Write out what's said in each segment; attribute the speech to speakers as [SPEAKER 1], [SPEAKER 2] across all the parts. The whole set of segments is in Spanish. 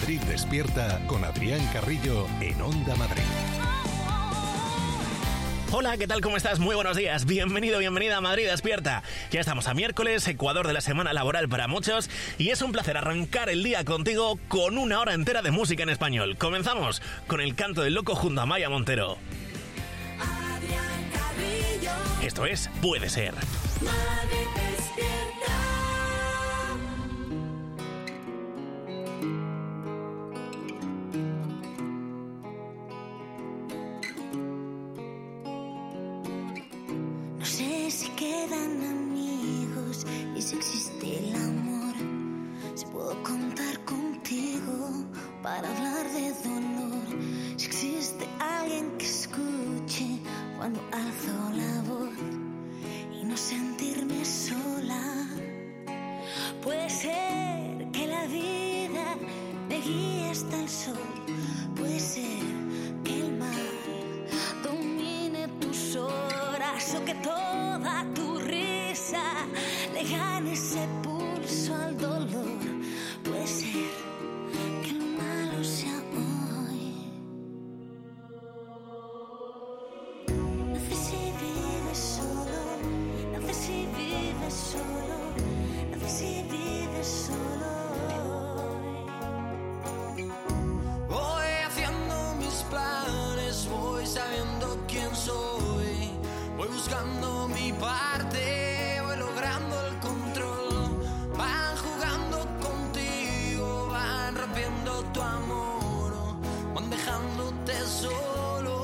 [SPEAKER 1] Madrid Despierta con Adrián Carrillo en Onda Madrid.
[SPEAKER 2] Hola, ¿qué tal? ¿Cómo estás? Muy buenos días. Bienvenido, bienvenida a Madrid Despierta. Ya estamos a miércoles, Ecuador de la semana laboral para muchos, y es un placer arrancar el día contigo con una hora entera de música en español. Comenzamos con El canto del loco junto a Maya Montero.
[SPEAKER 3] Adrián Carrillo.
[SPEAKER 2] Esto es Puede Ser.
[SPEAKER 3] Madrid Despierta.
[SPEAKER 4] No sé si quedan amigos y si existe el amor. Si puedo contar contigo para hablar de dolor. Si existe alguien que escuche cuando alzo la voz y no sentirme sola. Puede ser que la vida me guíe hasta el sol. Puede ser que el mar domine tus horas o que toda tu risa le gane ese pulso al dolor. Puede ser que lo malo sea hoy. No sé si vives solo, no sé si vives solo, no sé si vives solo.
[SPEAKER 5] Voy haciendo mis planes, voy sabiendo quién soy, voy buscando mi parte, voy logrando el control. Van jugando contigo, van rompiendo tu amor, van dejándote solo.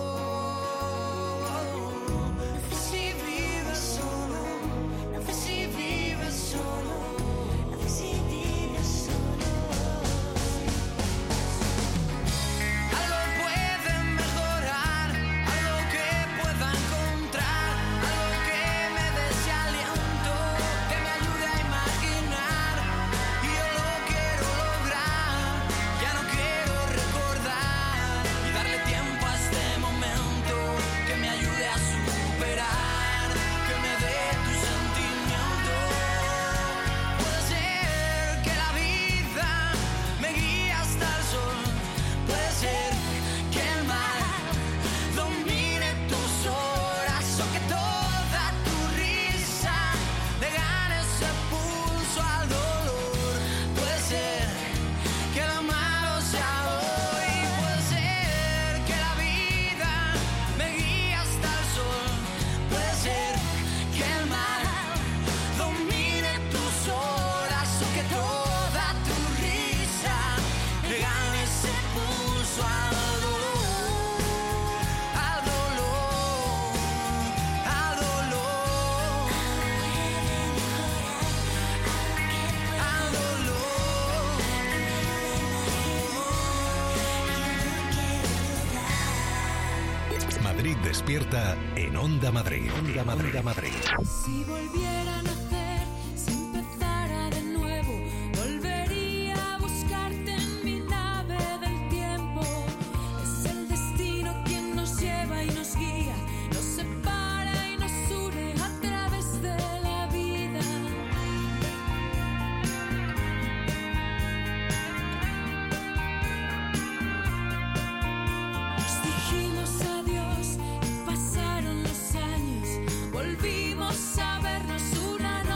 [SPEAKER 5] No sé si vives solo, no sé si vives solo,
[SPEAKER 4] No sé si vives solo.
[SPEAKER 5] algo puede mejorar, algo que pueda encontrar, algo que me dé ese aliento, que me ayude a imaginar. Y yo lo quiero lograr, ya no quiero recordar y darle tiempo a este momento, que me ayude a superar, que me dé tu sentimiento. Puede ser que la vida me guíe hasta el sol, puede ser que el mar domine tus horas o que toda tu risa le gane ese pulso al dolor. Puede ser que lo malo sea hoy, puede ser que la vida me guíe hasta el sol, puede ser que el mar domine tus horas o que toda tu risa le gane ese pulso al dolor, al dolor, al dolor, al
[SPEAKER 1] Madrid Despierta en Onda Madrid. Onda Madrid.
[SPEAKER 3] Si volviera a nacer, si empezara de nuevo, volvería a buscarte en mi nave del tiempo. Es el destino quien nos lleva y nos guía, nos separa y nos une a través de la vida. Nos dijimos adiós y pasaron los años, volvimos a vernos una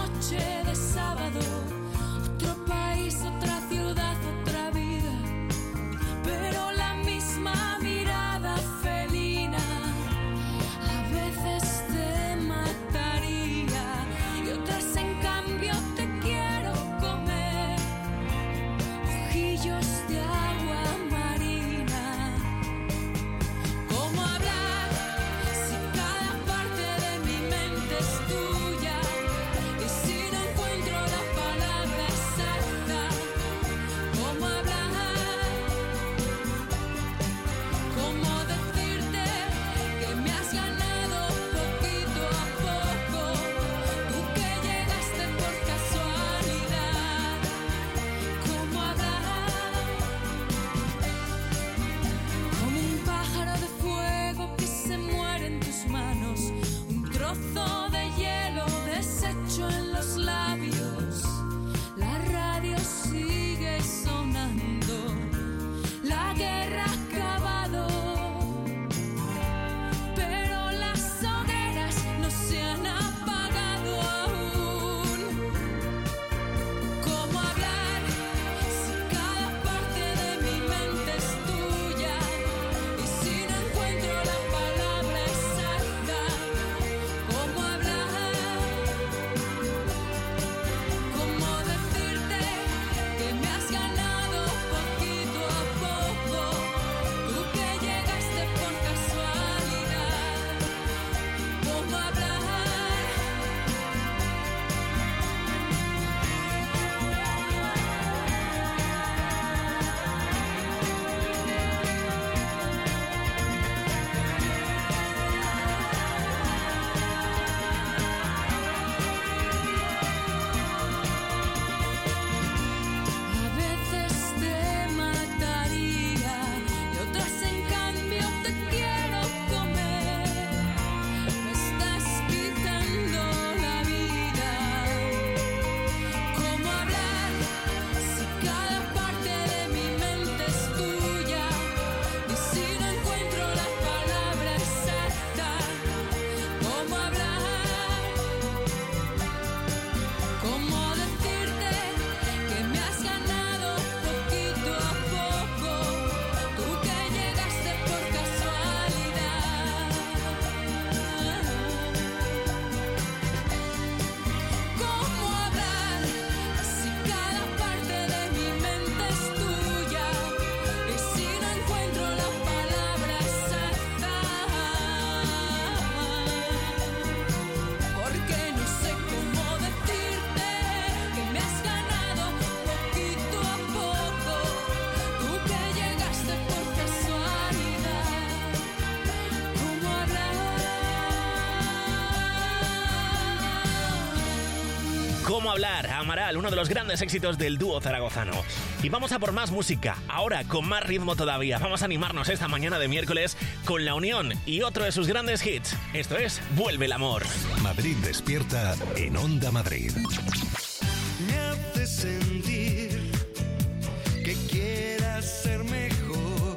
[SPEAKER 2] Cómo hablar, Amaral, uno de los grandes éxitos del dúo zaragozano. Y vamos a por más música, ahora con más ritmo todavía. Vamos a animarnos esta mañana de miércoles con La Unión y otro de sus grandes hits. Esto es Vuelve el amor.
[SPEAKER 1] Madrid despierta en Onda Madrid.
[SPEAKER 5] Me hace sentir que quieras ser mejor.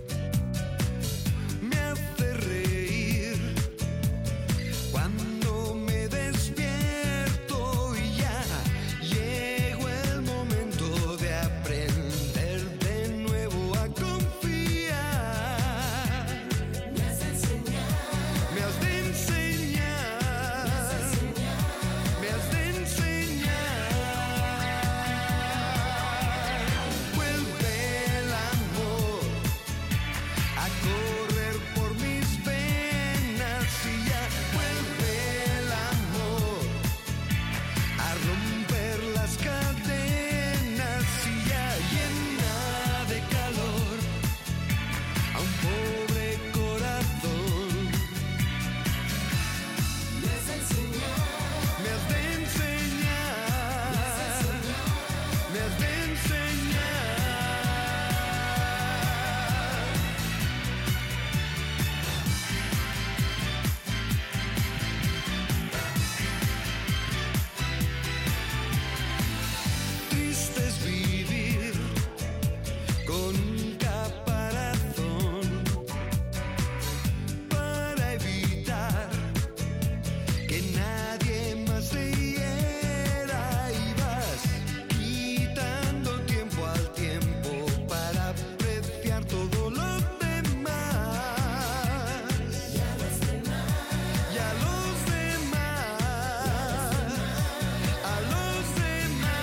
[SPEAKER 5] Me hace reír cuando me despierto y ya llegó el momento de aprender de nuevo a confiar. Me has de enseñar, me has de enseñar, me has de enseñar. Vuelve el amor a correr por mis venas y ya vuelve el amor a romper las cadenas y ya llena de calor a un pobre corazón. Me has de enseñar, me has de enseñar, me has de enseñar. Triste es vivir con un caparazón para evitar que nadie más te hiera y vas quitando tiempo al tiempo para apreciar todo lo demás. Y a los demás, y a los demás, a los demás.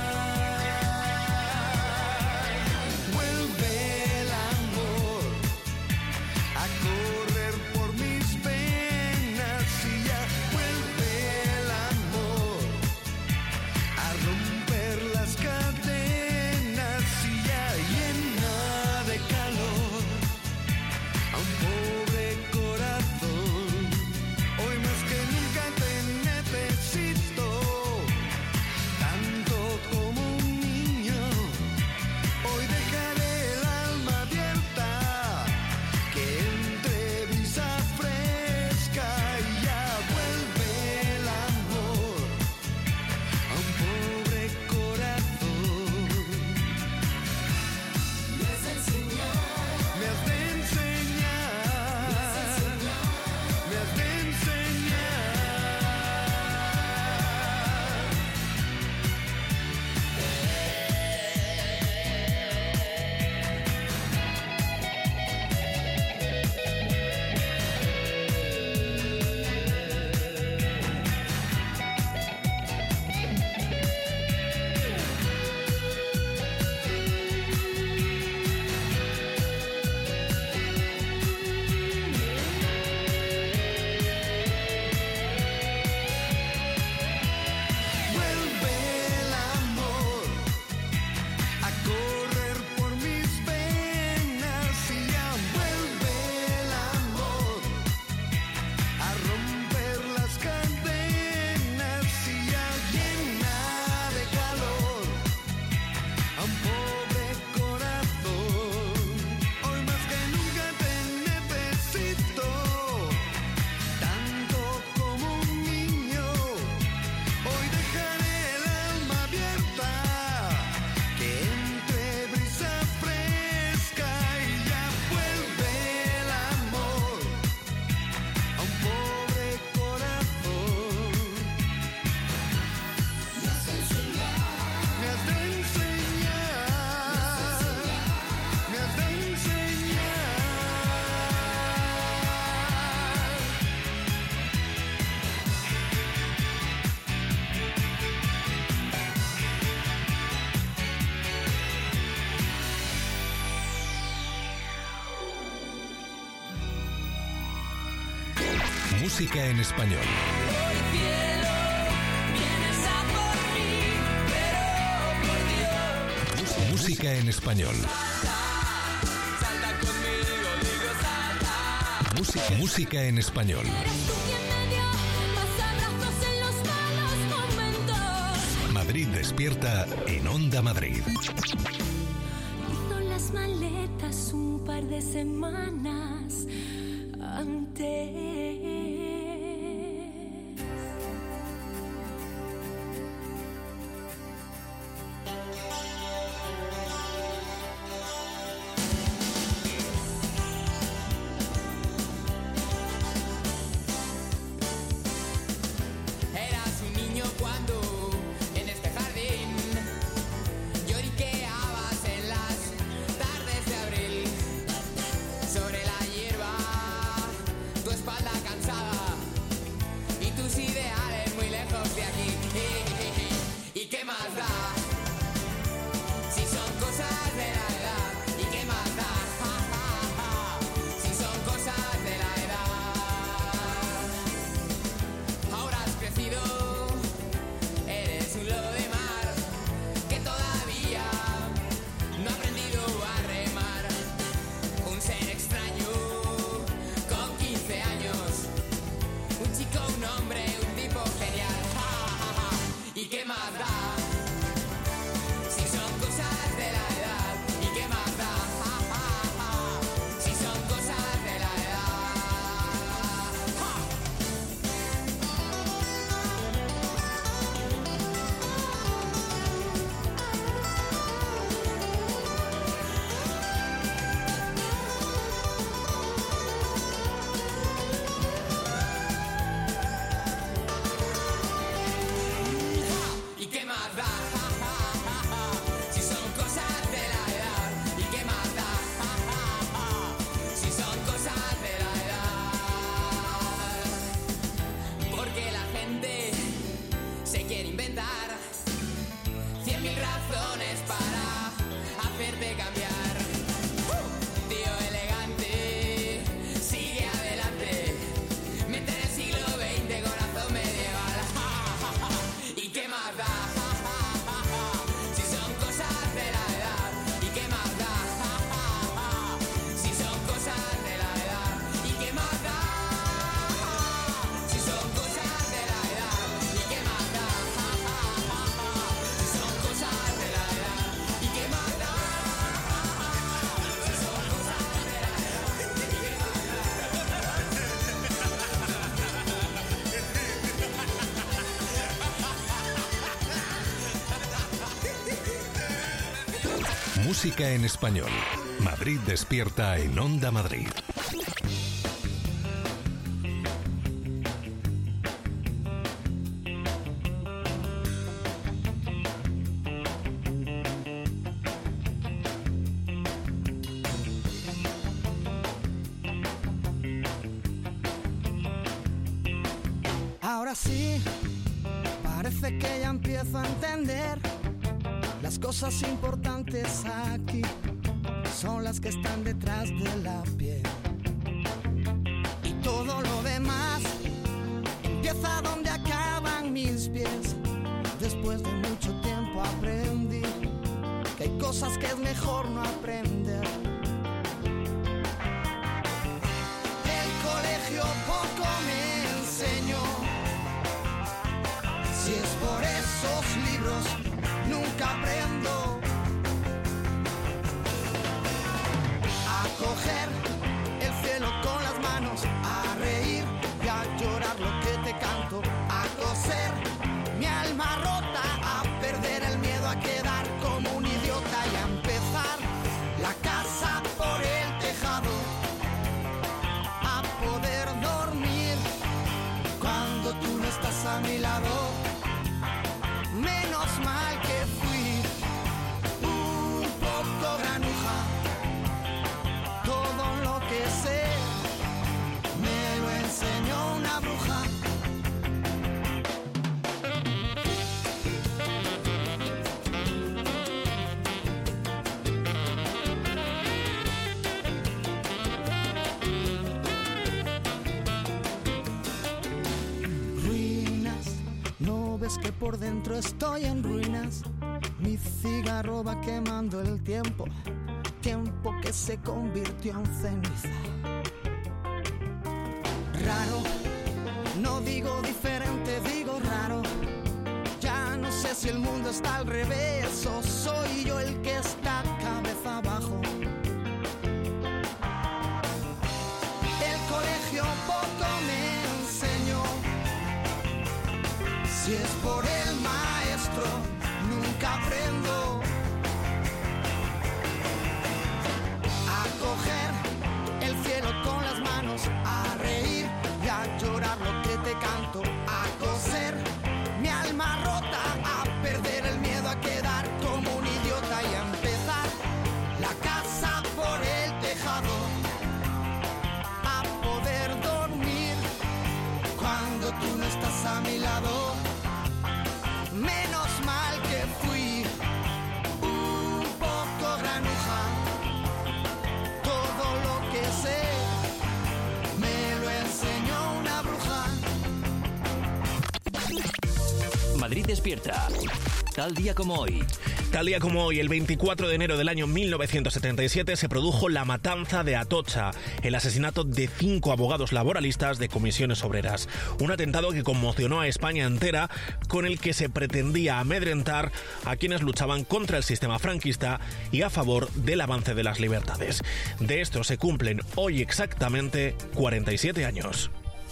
[SPEAKER 5] Vuelve el amor a correr por mis venas y ya vuelve el amor a romper las cadenas y ya llena de calor a un pobre corazón. Hoy más que nunca te necesito, tanto como un niño. Hoy dejaré el alma abierta, que entre brisa fresca y ya vuelve el amor a un pobre corazón. Me has de enseñar, me has de enseñar, me has de enseñar. Vuelve el amor a correr por mis venas y ya vuelve el amor a romper las cadenas y ya llena de calor a un pobre corazón. Hoy más que nunca te necesito, tanto como un niño. Hoy dejaré el alma abierta, que entre brisa fresca y ya vuelve el amor a un pobre corazón. Me has de enseñar, me has de enseñar, me has de enseñar.
[SPEAKER 1] Música en español. Música en español. Música en español.
[SPEAKER 3] Eres tú quien me dio más abrazos en los malos momentos.
[SPEAKER 1] Despierta en Onda Madrid.
[SPEAKER 3] Hizo las maletas un par de semanas antes.
[SPEAKER 5] Eras un niño cuando en este jardín lloriqueabas en las tardes de abril. Sobre la hierba, tu espalda cansada y tus ideales muy lejos de aquí. ¿Y qué más da? Si son cosas de la edad. ¿Y qué más da? Si son cosas de la edad. Ahora has crecido, eres un lobo de mar que todavía no ha aprendido a remar. Un ser extraño con 15 años, un chico, un hombre, un tipo genial. ¿Y qué más da? Si son cosas de la edad. ¿Y qué más da? Si son cosas de la edad. ¿Y qué más da? Si son cosas de la edad. ¿Y qué más da? Si son cosas de la edad. Porque la gente se quiere inventar 100.000 razones para hacerte cambiar. Tío elegante, sigue adelante. Mente del siglo XX, corazón medieval. ¿Y qué más da? Si son cosas de la edad. ¿Y qué más da? Si son cosas de la edad. ¿Y qué más da? Si son cosas de la edad. ¿Y qué más da? Si son cosas de la edad. ¿Y qué más da? Si son cosas de la edad.
[SPEAKER 1] Música en español. Madrid Despierta en Onda Madrid.
[SPEAKER 6] Ahora sí, parece que ya empiezo a entender. Las cosas importantes aquí son las que están detrás de la piel. Y todo lo demás empieza donde acaban mis pies. Después de mucho tiempo aprendí que hay cosas que es mejor no aprender. El colegio poco me enseñó. Si es por esos libros, nunca aprendo a coger el cielo con las manos, a reír y a llorar lo que te canto, a coser mi alma rota, a perder el miedo a quedar como un idiota y a empezar la casa por el tejado, a poder dormir cuando tú no estás a mi lado. Menos mal que fui un poco granuja. Todo lo que sé me lo enseñó una bruja. Ves que por dentro estoy en ruinas. Mi cigarro va quemando el tiempo, tiempo que se convirtió en ceniza. Raro, no digo diferente, digo raro. Ya no sé si el mundo está al revés o soy yo el que está cabeza abajo. El colegio poco me enseñó. Si es por el maestro, nunca aprendo a coger el cielo con las manos, a reír y a llorar lo que te canto, a coser mi alma rota, a perder el miedo a quedar como un idiota y a empezar la casa por el tejado, a poder dormir cuando tú no estás a mi lado. Menos mal que fui un poco granuja, todo lo que sé me lo enseñó una bruja.
[SPEAKER 7] Madrid despierta. Tal día como hoy.
[SPEAKER 2] Tal día como hoy, el 24 de enero del año 1977, se produjo la matanza de Atocha, el asesinato de 5 abogados laboralistas de comisiones obreras. Un atentado que conmocionó a España entera, con el que se pretendía amedrentar a quienes luchaban contra el sistema franquista y a favor del avance de las libertades. De esto se cumplen hoy exactamente 47 años.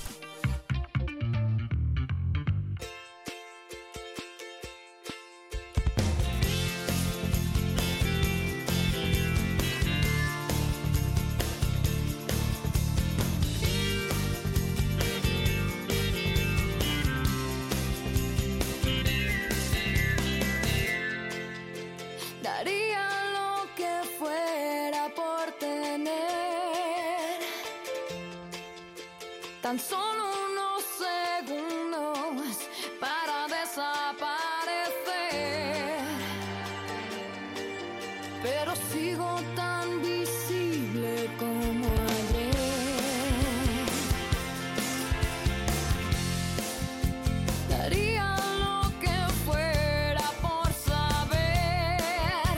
[SPEAKER 3] Daría lo que fuera por tener tan solo unos segundos para desaparecer, pero sigo tan visible como ayer. Daría lo que fuera por saber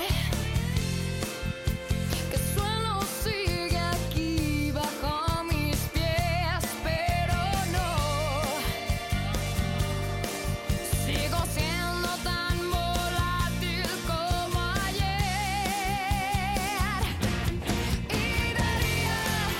[SPEAKER 3] que el suelo sigue aquí bajo mis pies, pero no, sigo siendo tan volátil como ayer. Y daría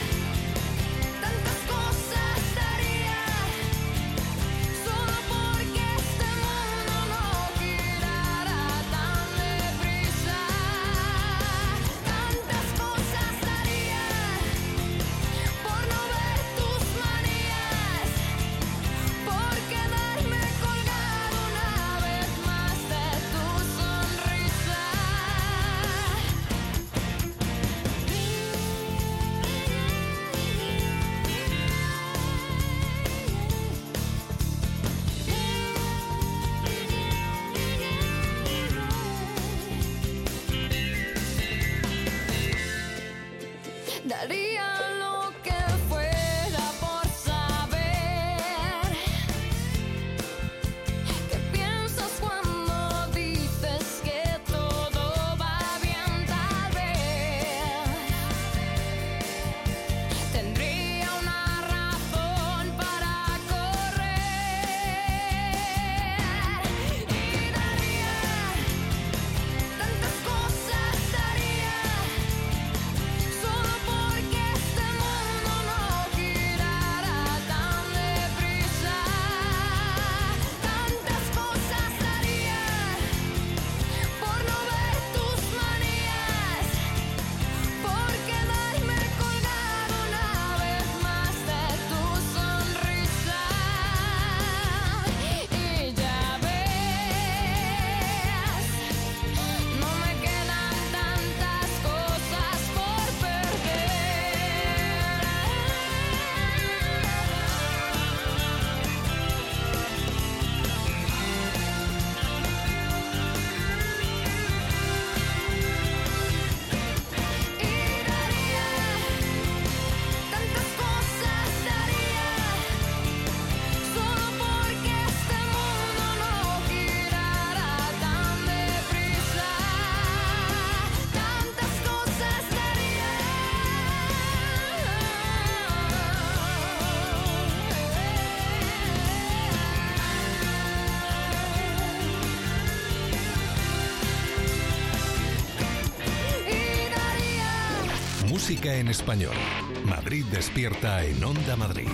[SPEAKER 1] Música en español. Madrid Despierta en Onda Madrid.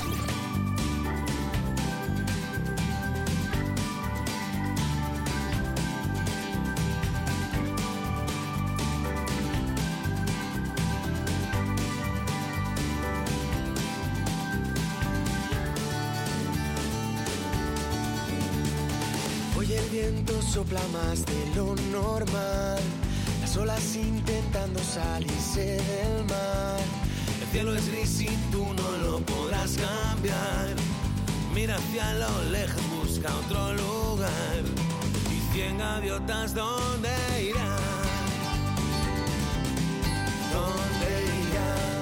[SPEAKER 8] Hoy el viento sopla más de lo normal, las olas intentando salirse del mar. El cielo es gris y tú no lo podrás cambiar. Mira hacia lo lejos, busca otro lugar. Y 100 gaviotas, ¿dónde irán? ¿Dónde irán?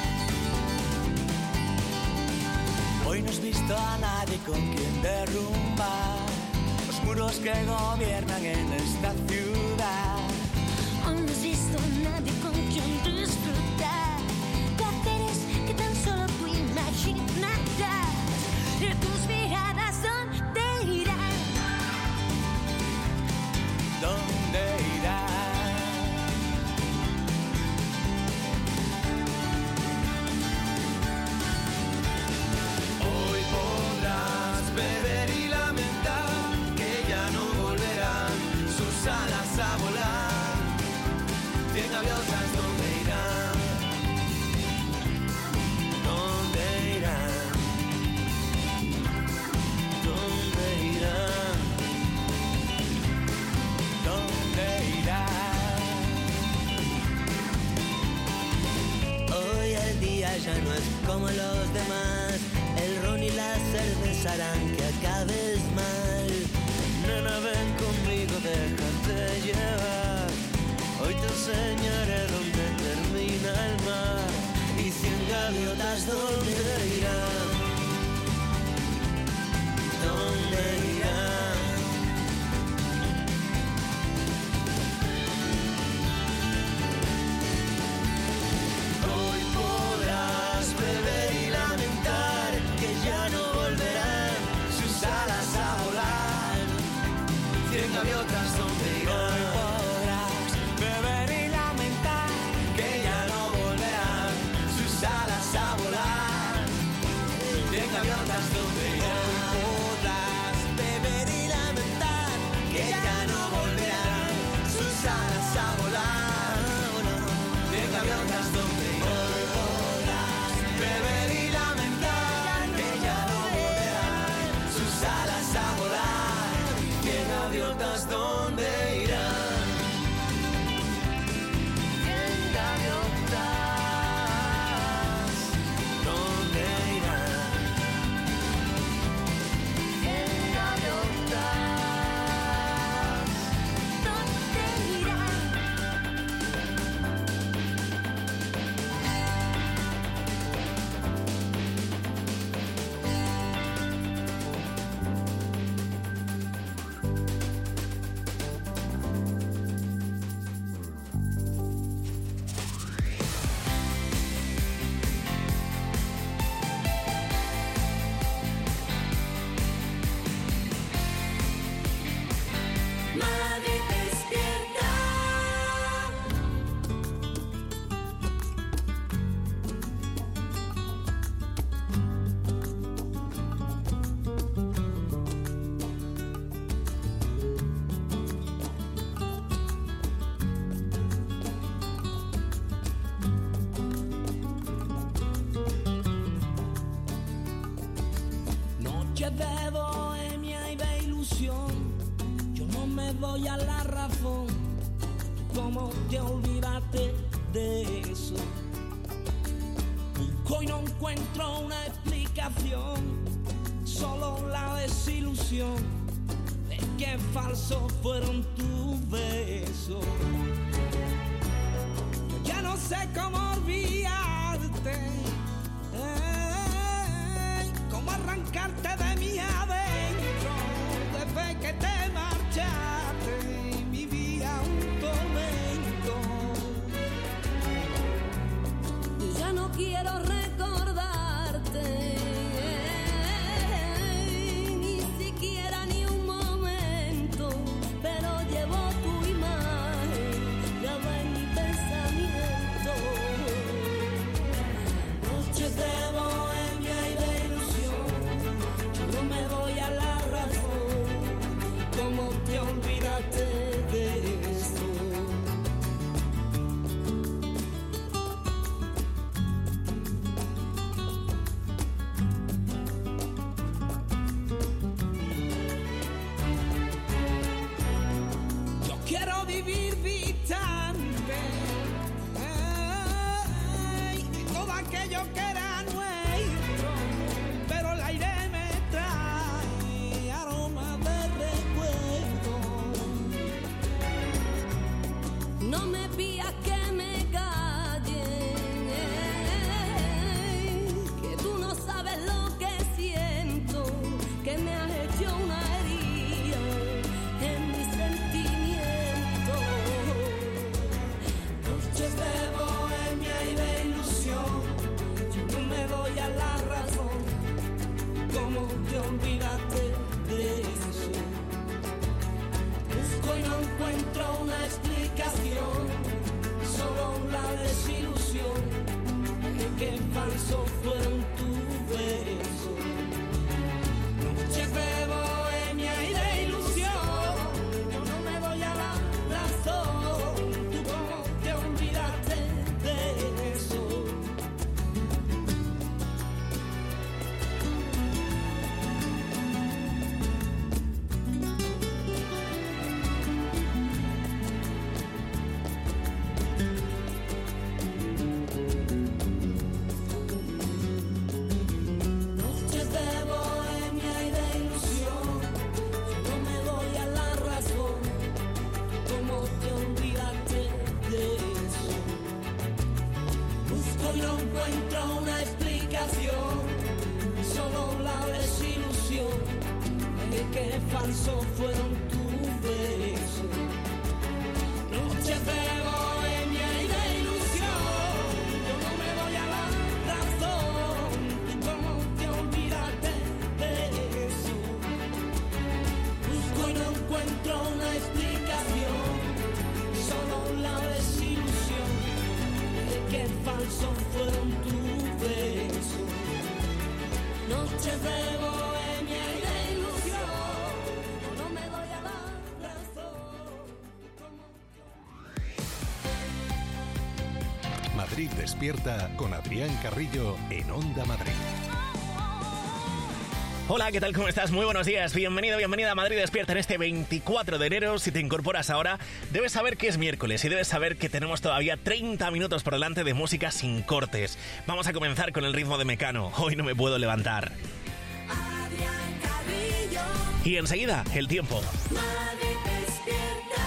[SPEAKER 8] Hoy no has visto a nadie con quien derrumbar los muros que gobiernan en esta ciudad.
[SPEAKER 4] Hoy no has visto a nadie con quien disfrutar placeres que tan solo tú imaginarás. Y tus miradas, ¿dónde irán?
[SPEAKER 8] ¿Dónde irán? Hoy podrás beber y lamentar que ya no volverán sus alas a volar. 100 gaviotas, ¿dónde irán? ¿Dónde irán? ¿Dónde irán? ¿Dónde irán? Hoy el día ya no es como los demás. El ron y la cerveza harán que acabes mal. Nena, ven conmigo, déjate llevar. Hoy te enseñaré dónde termina el mar. Y 100 gaviotas, ¿dónde irán? ¿Dónde irán? Hoy podrás beber y lamentar que ya no volverán sus alas a volar. 100 gaviotas, ¿dónde irán? Hoy podrás beber y lamentar que ya no volverán sus alas a volar. 100 gaviotas, ¿dónde irán? Hoy podrás beber y lamentar que ya no volverán sus alas a volar. 100 gaviotas, ¿dónde irán? Hoy podrás beber y lamentar que ya no volverán sus alas a volar. 100 gaviotas, ¿dónde irán? 100 gaviotas, ¿dónde irán? 100 gaviotas,
[SPEAKER 4] ¿Dónde irán? Madrid despierta.
[SPEAKER 9] Noches de bohemia y de ilusión, yo no me doy a la razón. ¿Cómo te olvidaste de eso? Busco y no encuentro una explicación, solo la desilusión de que falsos fueron tus besos. Yo ya no sé cómo olvidarte, cómo arrancarte de mi adentro. Desde que te marchaste vivía un tormento.
[SPEAKER 3] Ya no quiero recordarte, ni siquiera ni un momento, pero llevo tu imagen
[SPEAKER 9] aquello que era nuestro, pero el aire me trae aroma de recuerdo.
[SPEAKER 3] No me pidas que me calle, que tú no sabes lo que siento, que me has hecho una herida en mi sentimiento.
[SPEAKER 9] Noches de bohemia y de ilusión, yo no me doy a la razón. ¿Cómo te olvidaste de eso? Busco y no encuentro una explicación, solo la desilusión de que falso fueron tus besos. Noches de bohemia y de ilusión, yo no me doy a la razón. ¿Tú cómo te olvidaste de eso? Noches de bohemia y de ilusión, yo no me doy a la razón. ¿Cómo te olvidaste de eso? Busco y no encuentro una explicación, solo la desilusión de que falso fueron tus besos. Noches de bohemia y de ilusión, yo no me doy a la razón. ¿Tú cómo te olvidaste de eso? Busco y no encuentro una explicación, solo la desilusión de que falso fueron tus besos. Noches de bohemia y de ilusión, yo no me doy a la razón.
[SPEAKER 1] Madrid Despierta con Adrián Carrillo en Onda Madrid.
[SPEAKER 2] Hola, ¿qué tal? ¿Cómo estás? Muy buenos días. Bienvenido, bienvenida a Madrid Despierta en este 24 de enero. Si te incorporas ahora, debes saber que es miércoles y debes saber que tenemos todavía 30 minutos por delante de música sin cortes. Vamos a comenzar con el ritmo de Mecano. Hoy no me puedo levantar.
[SPEAKER 3] Adrián Carrillo,
[SPEAKER 2] Y enseguida, el tiempo.
[SPEAKER 3] Madrid despierta.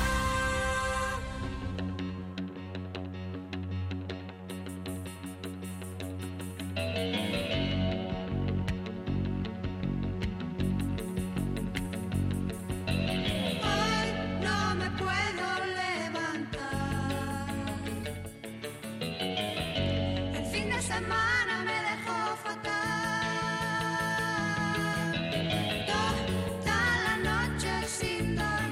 [SPEAKER 4] Hoy no me puedo levantar. El fin de semana me dejó fatal. Toda la noche sin dormir.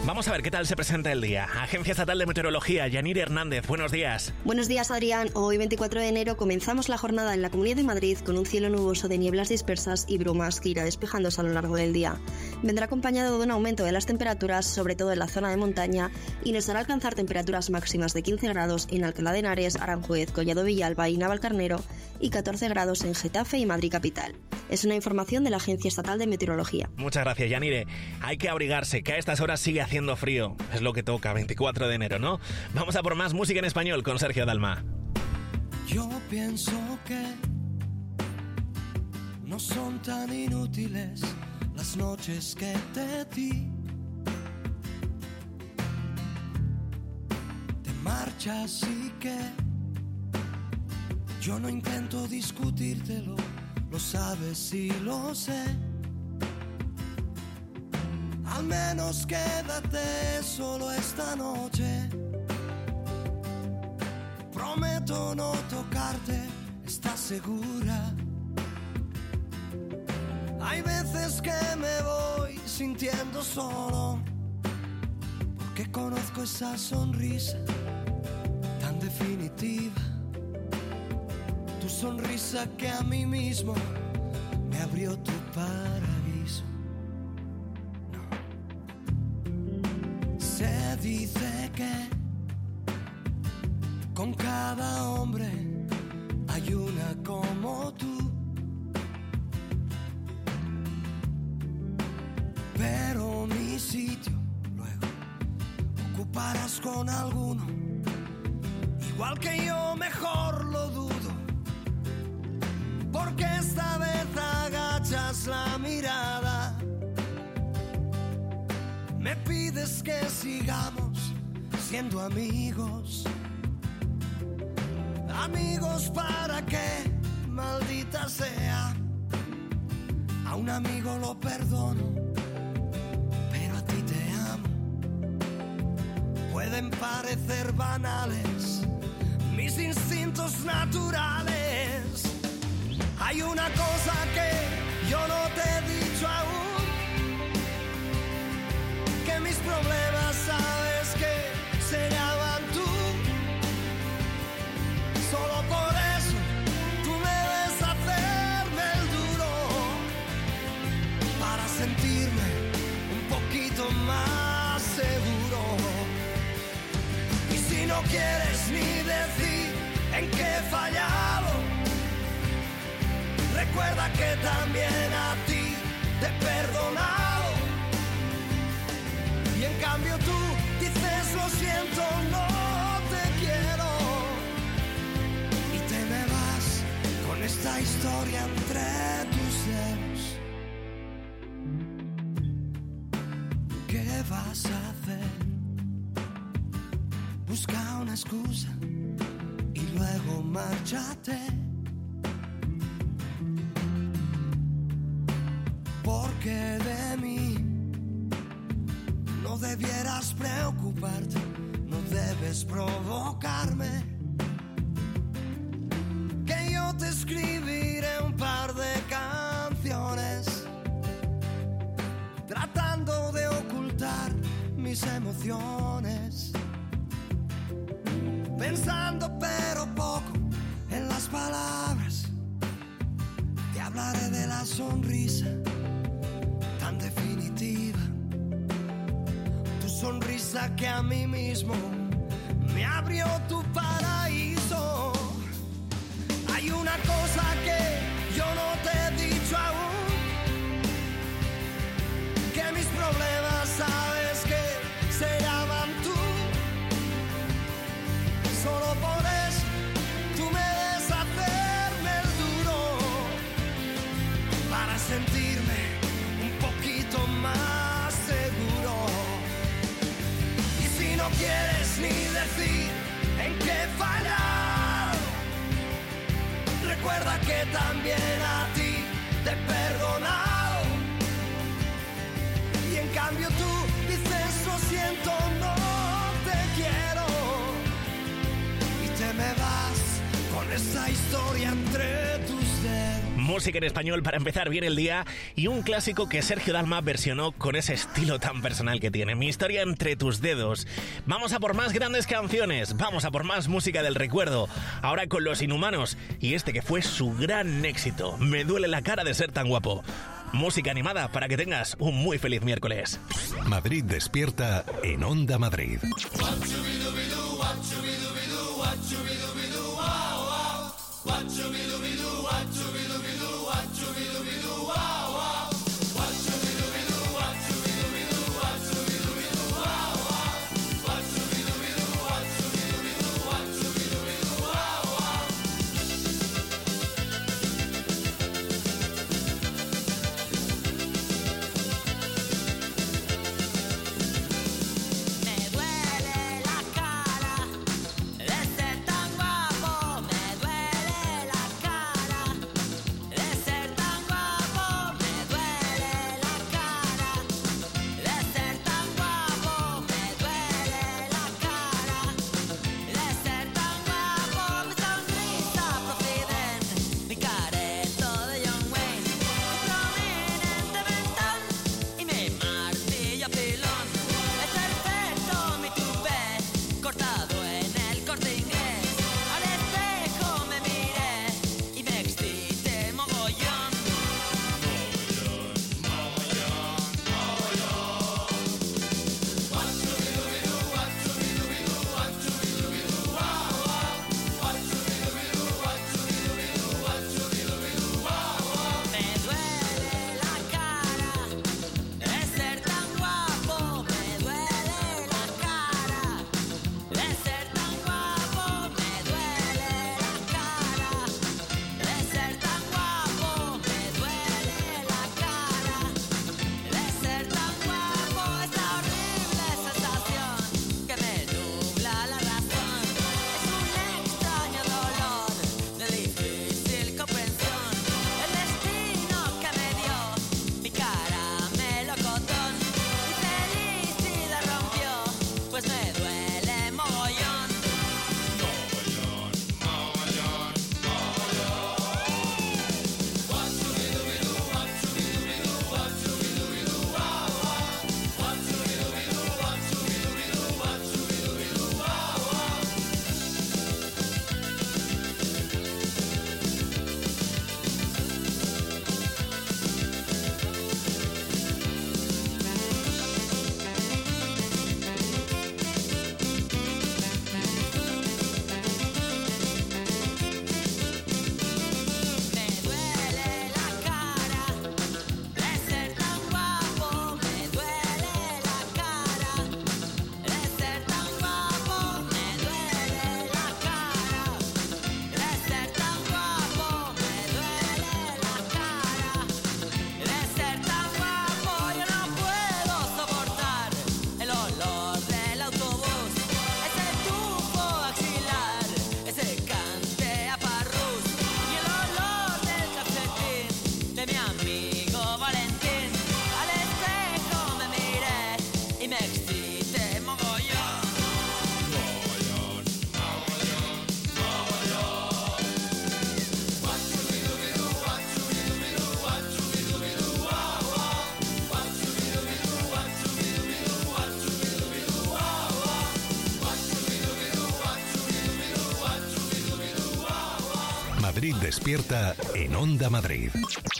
[SPEAKER 2] Vamos a ver qué tal se presenta el día. Agencia Estatal de Meteorología, Yanire Hernández, buenos días.
[SPEAKER 10] Buenos días, Adrián. Hoy, 24 de enero, comenzamos la jornada en la Comunidad de Madrid con un cielo nuboso de nieblas dispersas y brumas que irá despejándose a lo largo del día. Vendrá acompañado de un aumento de las temperaturas, sobre todo en la zona de montaña, y nos hará alcanzar temperaturas máximas de 15 grados en Alcalá de Henares, Aranjuez, Collado Villalba y Navalcarnero y 14 grados en Getafe y Madrid capital. Es una información de la Agencia Estatal de Meteorología.
[SPEAKER 2] Muchas gracias, Yanire. Hay que abrigarse, que a estas horas sigue haciendo frío. Es lo que toca, 24 de enero, ¿no? Vamos a por más música en español con Sergio Dalma.
[SPEAKER 8] Yo pienso que no son tan inútiles las noches que te di. Te marchas y que yo no intento discutírtelo, lo sabes y lo sé. Al menos quédate solo esta noche. Prometo no tocarte, ¿estás segura? Hay veces que me voy sintiendo solo, porque conozco esa sonrisa tan definitiva. Tu sonrisa que a mí mismo me abrió tu paraíso. No. Se dice que con cada hombre hay una como tú. Pero mi sitio luego ocuparás con alguno. Igual que yo, mejor lo dudo. Porque esta vez agachas la mirada. Me pides que sigamos siendo amigos. Amigos para que, maldita sea, a un amigo lo perdono, pero a ti te amo. Pueden parecer banales mis instintos naturales. Hay una cosa que yo no te he dicho aún, que mis problemas sabes que se llaman tú. Solo por eso tú me ves hacerme el duro, para sentirme un poquito más seguro. Y si no quieres ni decir en qué he fallado, recuerda que también a ti te he perdonado. Y en cambio tú dices lo siento, no te quiero. Y te me vas con esta historia entre tus dedos. ¿Qué vas a hacer? Busca una excusa y luego márchate. Porque de mí no debieras preocuparte, no debes provocarme. Que yo te escribiré un par de canciones, tratando de ocultar mis emociones, pensando pero poco en las palabras. Te hablaré de la sonrisa tan definitiva, tu sonrisa que a mí mismo me abrió tu paraíso. Hay una cosa que yo no te he dicho aún, que mis problemas sabes que se llaman tú. Solo por eso tú me ves hacerme el duro, para sentirme más seguro. Y si no quieres ni decir en qué he fallado, recuerda que también a ti te he perdonado. Y en cambio tú dices lo siento, no te quiero. Y te me vas con esa historia entre tus dedos.
[SPEAKER 2] Música en español para empezar bien el día y un clásico que Sergio Dalma versionó con ese estilo tan personal que tiene. Mi historia entre tus dedos. Vamos a por más grandes canciones, vamos a por más música del recuerdo. Ahora con Los Inhumanos y este que fue su gran éxito. Me duele la cara de ser tan guapo. Música animada para que tengas un muy feliz miércoles.
[SPEAKER 1] Madrid despierta en Onda Madrid.
[SPEAKER 5] Me duele la cara de ser tan guapo, me duele la cara de ser tan guapo, me duele la cara de ser tan guapo, me duele la cara de ser tan guapo, mi sonrisa profiden, mi careto de John Wayne, mi prominente mentón y mi martillo pilón. Es perfecto mi tupé, cortado en el Corte Inglés. Al espejo me miré y me excité mogollón. Me duele la cara de ser tan guapo, me duele la cara de ser tan guapo, me duele la cara de ser tan guapo, me duele la cara de ser tan guapo. Esta horrible sensación que me nubla la razón es un extraño dolor de difícil comprensión. El destino que me dio mi cara melocotón, mi felicidad rompió, pues me duele mogollón. Me duele la cara de ser tan guapo, me duele la cara de ser tan guapo, me duele la cara de ser tan guapo, me duele la cara de ser tan guapo. Yo no puedo soportar el olor del autobús, ese tufo axilar, ese cante a parrús y el olor del calcetín de mi amigo Valentín. Al espejo me miré y me excité mogollón.
[SPEAKER 1] Madrid despierta en Onda Madrid.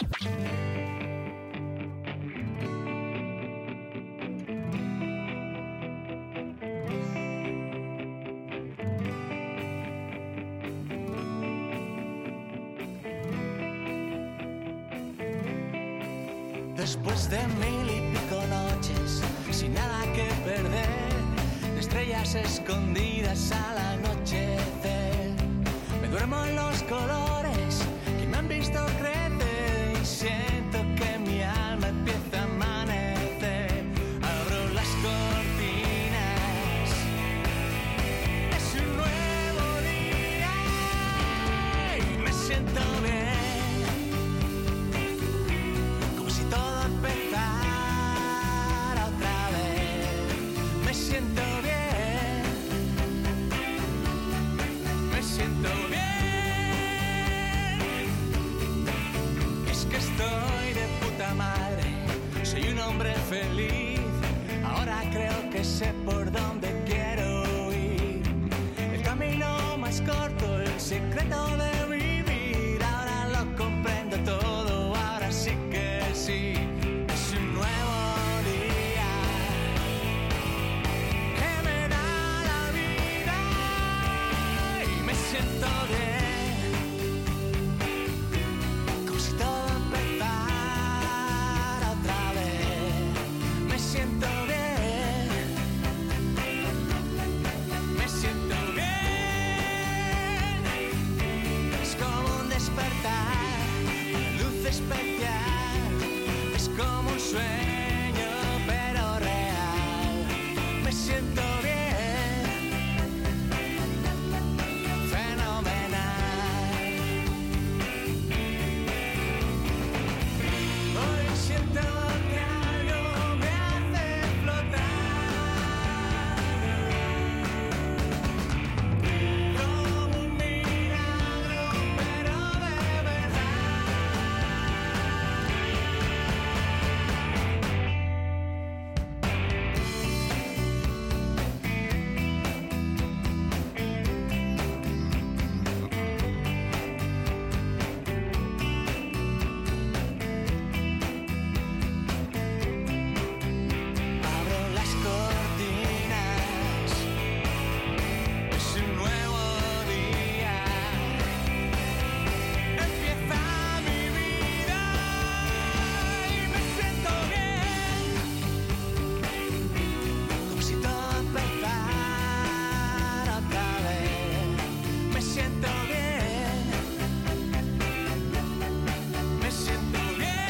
[SPEAKER 8] Después de 1000 y pico noches, sin nada que perder, estrellas escondidas al anochecer. Me duermo en los colores que me han visto crecer y siento que mi alma empieza a amanecer. Abro las cortinas, es un nuevo día y me siento bien. Como si todo empezara otra vez. Me siento bien, me siento bien. feliz. Ahora creo que sé por dónde quiero ir. El camino más corto, el secreto de vivir. Ahora lo comprendo todo, ahora sí que sí. Es un nuevo día que me da la vida y me siento bien, como si todo empezara otra vez. Me siento bien, me siento bien. Es como un despertar, una luz especial. Es como un sueño pero real. Me siento bien, fenomenal. Hoy siento que algo me hace flotar, como un milagro, pero de verdad. Abro las cortinas, es un nuevo día. Empieza mi vida y me siento bien, como si todo empezara otra vez. Me siento bien, me siento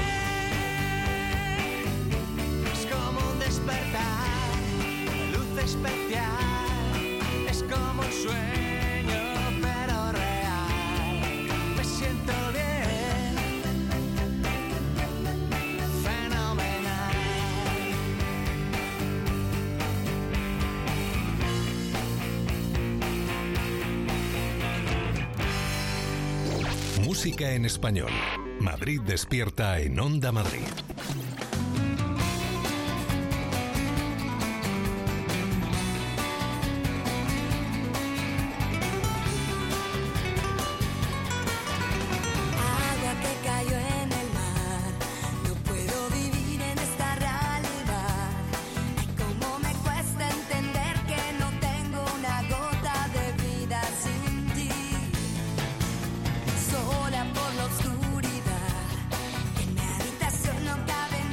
[SPEAKER 8] bien. Es como un despertar, una luz especial. Es como un sueño pero real. Me siento bien, fenomenal.
[SPEAKER 1] Música en español. Madrid despierta en Onda Madrid.
[SPEAKER 3] Agua que cayó en el mar, no puedo vivir en esta realidad. Ay, cómo me cuesta entender que no tengo una gota de vida sin ti. Sola por la oscuridad, en mi habitación no cabe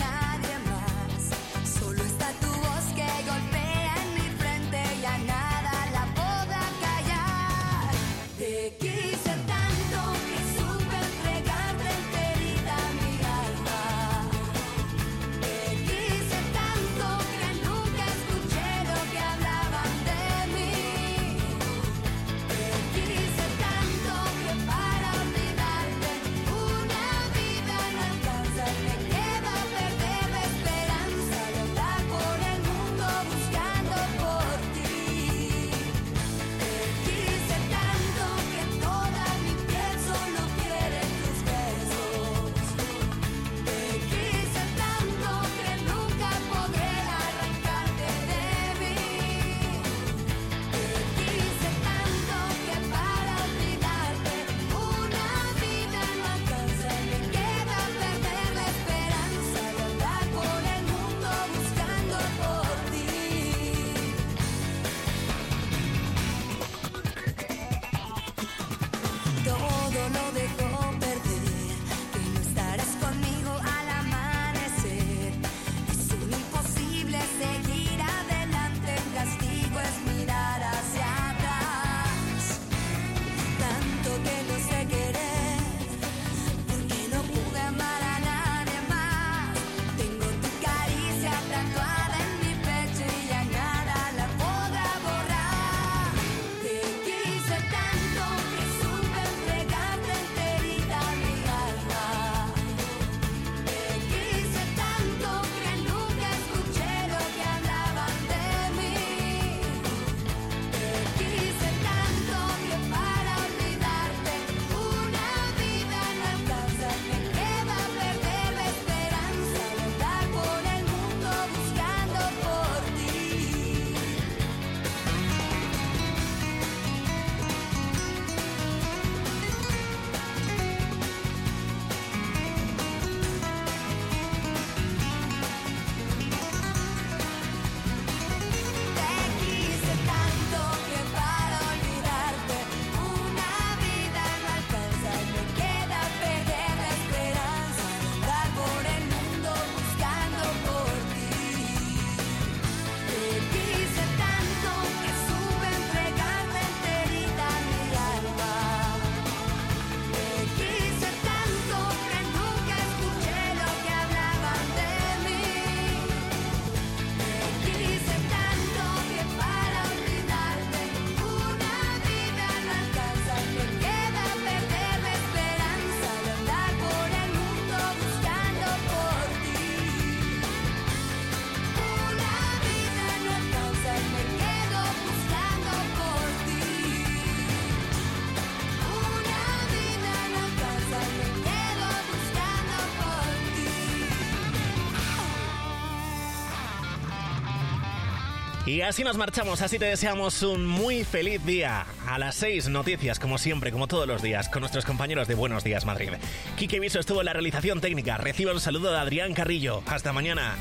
[SPEAKER 2] Y así nos marchamos, así te deseamos un muy feliz día. A las 6, noticias, como siempre, como todos los días, con nuestros compañeros de Buenos Días Madrid. Quique Viso estuvo en la realización técnica. Reciba un saludo de Adrián Carrillo. Hasta mañana.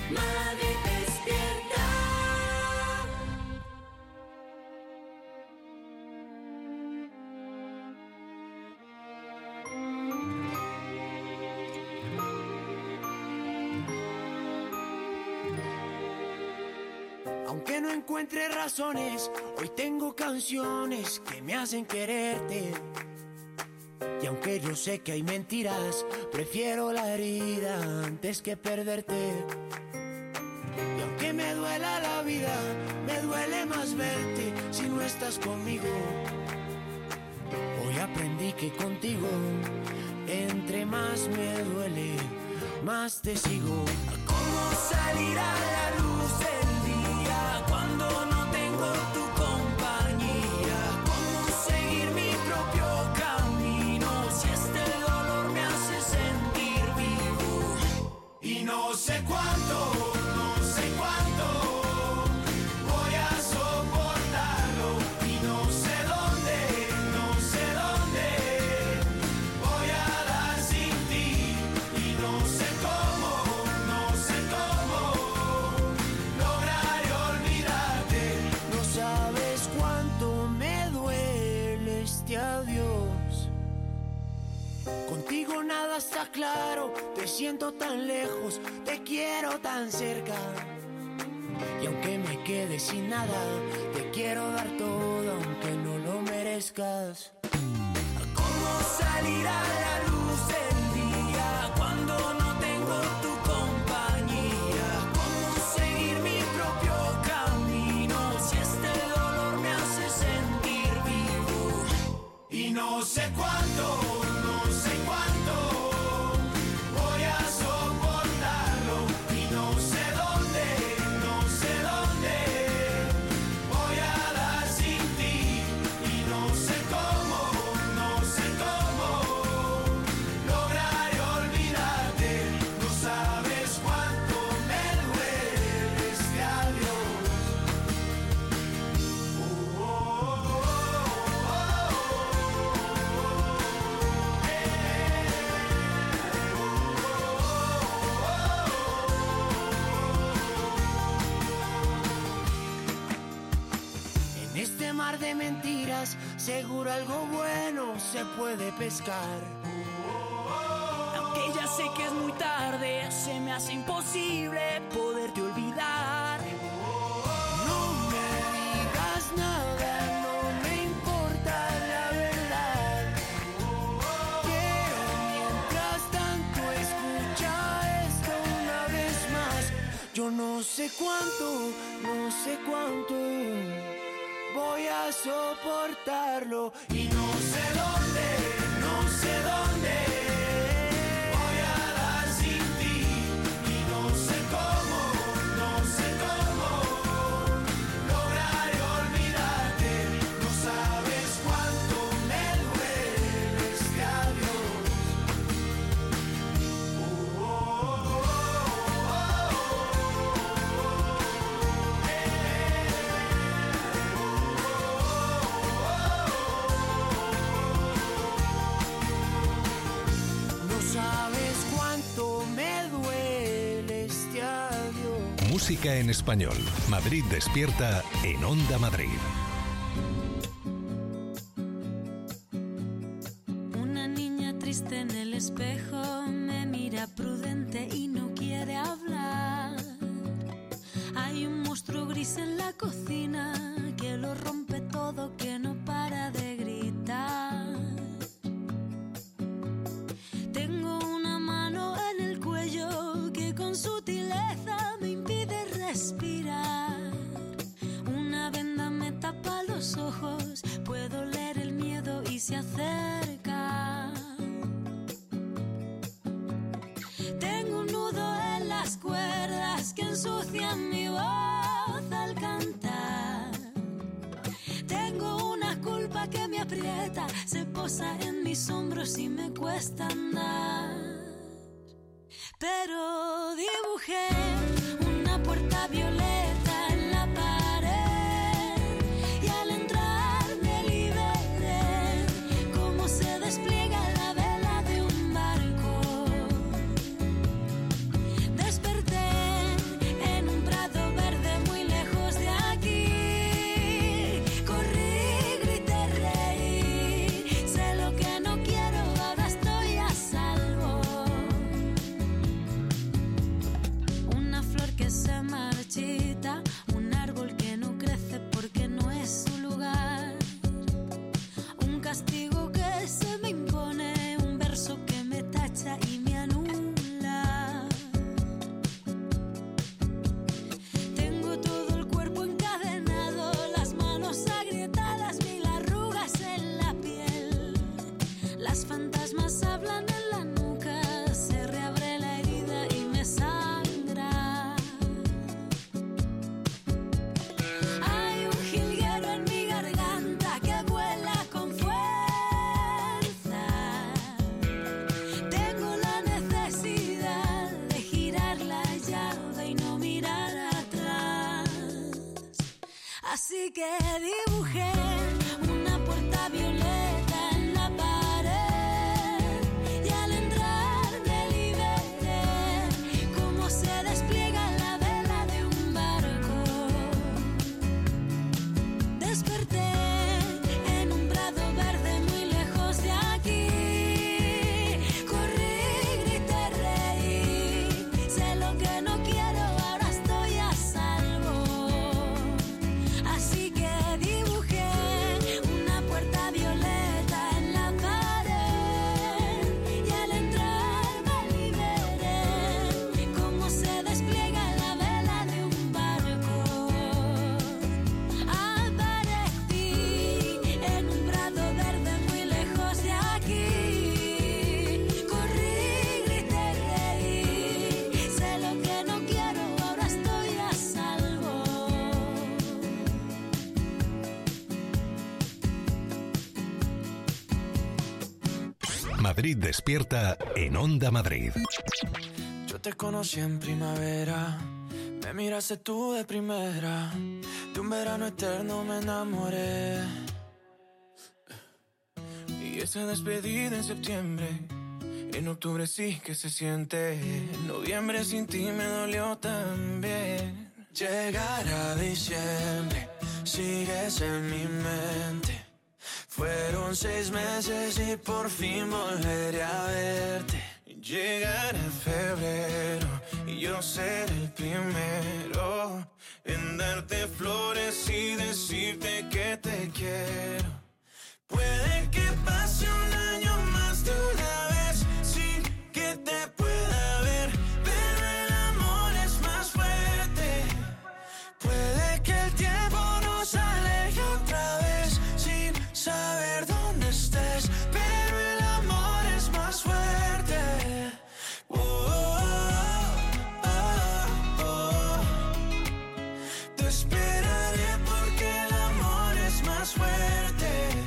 [SPEAKER 8] Aunque no encuentre razones, hoy tengo canciones que me hacen quererte. Y aunque yo sé que hay mentiras, prefiero la herida antes que perderte. Y aunque me duela la vida, me duele más verte si no estás conmigo. Hoy aprendí que contigo, entre más me duele, más te sigo. ¿Cómo salir a la luz del día cuando no tengo tu compañía? ¿Cómo seguir mi propio camino si este dolor me hace sentir vivo? Y no sé cuánto voy a soportarlo. Y no sé dónde voy a dar sin ti. Y no sé cómo lograr olvidarte. No sabes cuánto me duele este adiós. Contigo nada está claro, te siento tan lejos, te quiero tan cerca. Y aunque me quede sin nada, te quiero dar todo aunque no lo merezcas. ¿Cómo salir a la luz del día cuando no tengo tu compañía? ¿Cómo seguir mi propio camino si este dolor me hace sentir vivo? Y no sé cuánto voy a soportarlo. Y no sé dónde voy a dar sin ti. Y no sé cómo lograr olvidarte. No sabes cuánto me duele este adiós. En este mar de mentiras, seguro algo bueno se puede pescar.
[SPEAKER 9] Aunque ya sé que es muy tarde, se me hace imposible poderte olvidar.
[SPEAKER 8] No me digas nada, no me importa la verdad. Quiero mientras tanto escucha esto una vez más. Yo no sé cuánto voy a soportarlo. Y no sé dónde voy a dar sin ti. Y no sé cómo lograr olvidarte. No sabes cuánto me duele este adiós. No sabes cuánto me duele este adiós.
[SPEAKER 1] Música en español. Madrid despierta en Onda Madrid.
[SPEAKER 3] Una niña triste en el espejo me mira prudente y no quiere hablar. Hay un monstruo gris en la cocina que lo rompe todo, que no para de gritar. Tengo una mano en el cuello que con sutileza me impide respirar. Una venda me tapa los ojos, puedo leer el miedo y se acerca. Tengo un nudo en las cuerdas que ensucian mi voz al cantar. Tengo una culpa que me aprieta, se posa en mis hombros y me cuesta andar. Pero dibujé una puerta violeta en la pared. Así que dibujé una puerta violeta en la pared y al entrar me liberé cómo se despliega la vela de un barco. Desperté en un prado verde muy lejos de aquí. Corrí, grité, reí. Sé lo que no quiero, ahora estoy a salvo. Así que dibujé una puerta violeta en la pared y al entrar me liberé cómo se despliega la vela de un barco. Aparecí en un prado verde muy lejos de aquí. Corrí, grité, reí. Sé lo que no quiero, ahora estoy a salvo.
[SPEAKER 1] Madrid Despierta en Onda Madrid.
[SPEAKER 8] Yo te conocí en primavera, me miraste tú de primera, de un verano eterno me enamoré. Y esa despedida en septiembre, en octubre sí que se siente, en noviembre sin ti me dolió también. Llegar a diciembre, sigues en mi mente. Fueron 6 meses y por fin volveré a verte. Llegará febrero y yo seré el primero en darte flores y decirte que te quiero. Puede que pase un año más de una vez sin que te pueda ver, pero el amor es más fuerte. Puede que el tiempo nos aleje otra vez sin saber dónde estés, pero el amor es más fuerte. Oh, oh, oh, oh. Te esperaré porque el amor es más fuerte.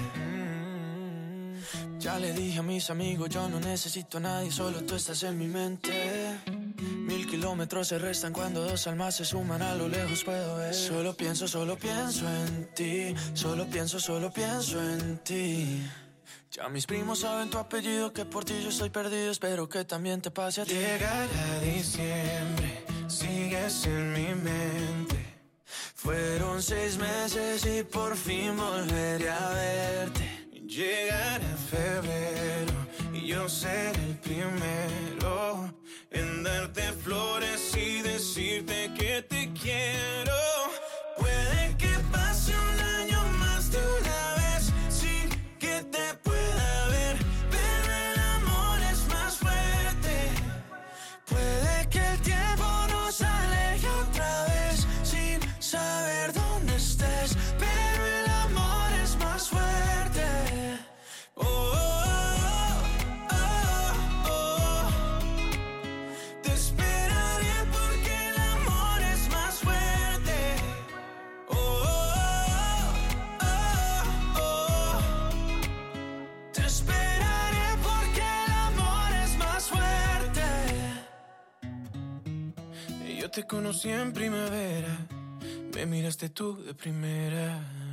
[SPEAKER 8] Ya le dije a mis amigos, yo no necesito a nadie, solo tú estás en mi mente. 1000 kilómetros se restan cuando 2 almas se suman, a lo lejos puedo ver. Solo pienso en ti, solo pienso en ti. Ya mis primos saben tu apellido, que por ti yo estoy perdido, espero que también te pase a ti. Llegará diciembre, sigues en mi mente. Fueron 6 meses y por fin volveré a verte. Llegará febrero y yo seré el primero en darte flores y decirte que te quiero. Puede que pase un año más de una vez sin que te pueda ver, pero el amor es más fuerte. Puede que el tiempo nos aleje otra vez sin saber dónde estés, pero el amor es más fuerte. Oh, oh, oh, oh. Te esperaré porque el amor es más fuerte. Oh, oh, oh. Te esperaré porque el amor es más fuerte. Yo te conocí en primavera, me miraste tú de primera.